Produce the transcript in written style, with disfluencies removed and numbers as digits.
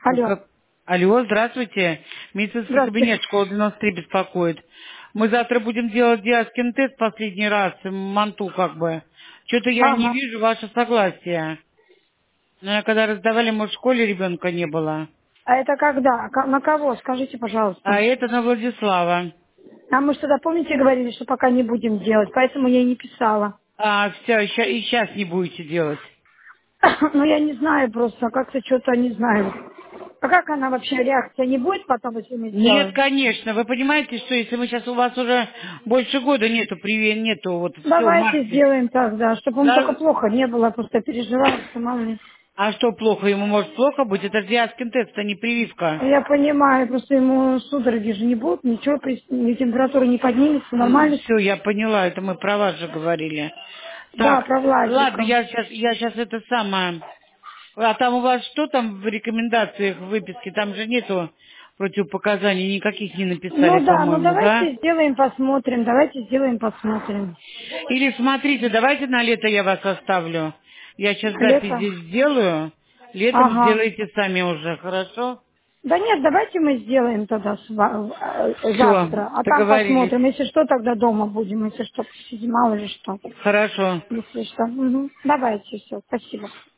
Алло. Как- Алло, здравствуйте. Медицинский Здравствуйте. кабинет школы 93 беспокоит. Мы завтра будем делать диаскин тест последний раз, манту как бы. Что-то я не Ага. вижу ваше согласие. Наверное, когда раздавали, может, в школе ребенка не было. А это когда? На кого? Скажите, А пожалуйста. это на Владислава. А мы что-то, помните, говорили, что пока не будем делать, поэтому я и не писала. А, все, и сейчас не будете делать. Ну, я не знаю просто, как-то что-то не знаю. А как она вообще, реакция не будет потом, если мы Нет, сделаем? конечно. Вы понимаете, что если мы сейчас у вас уже больше года нету, вот все, Давайте марте. сделаем так, да, чтобы ему только Да, плохо не было, просто переживаю, что мало ли. а что плохо? Ему может плохо быть? Это диаскин тест, а не прививка. Я понимаю, просто ему судороги же не будут, ничего, ни температура не поднимется, нормально. Все, я поняла, это мы про вас же говорили. Да, Так, про ладно, Владика. я сейчас это самое. А там у вас что там в рекомендациях, в выписке? Там же нету противопоказаний, никаких не написали, Ну да, ну по-моему, да? давайте сделаем, посмотрим, давайте сделаем, посмотрим. Или смотрите, давайте на лето я вас оставлю. Я сейчас запись Лето? здесь сделаю. Летом Ага. сделаете сами уже, хорошо? Да нет, давайте мы сделаем тогда Все, завтра, а там договорились. посмотрим. Если что, тогда дома будем, если что, посидим, мало ли что. Хорошо. Если что. Мгм. Давайте, все, спасибо.